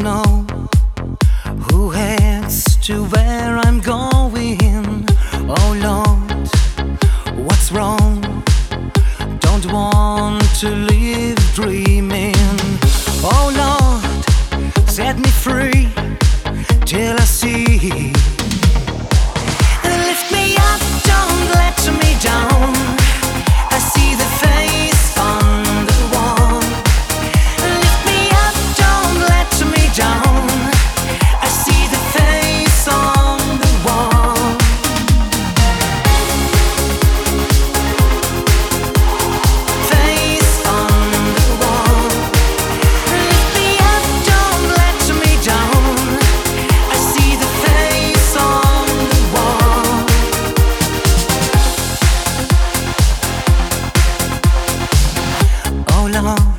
know who heads to where I'm going. Oh Lord, what's wrong? Don't want to live dreaming. Oh Lord, set me free till I see. Lift me up, don't let me down. I see the face on the wall. Lift me up, don't let me down. I see the face on the wall. Face on the wall. Lift me up, don't let me down. I see the face on the wall. Oh Lord,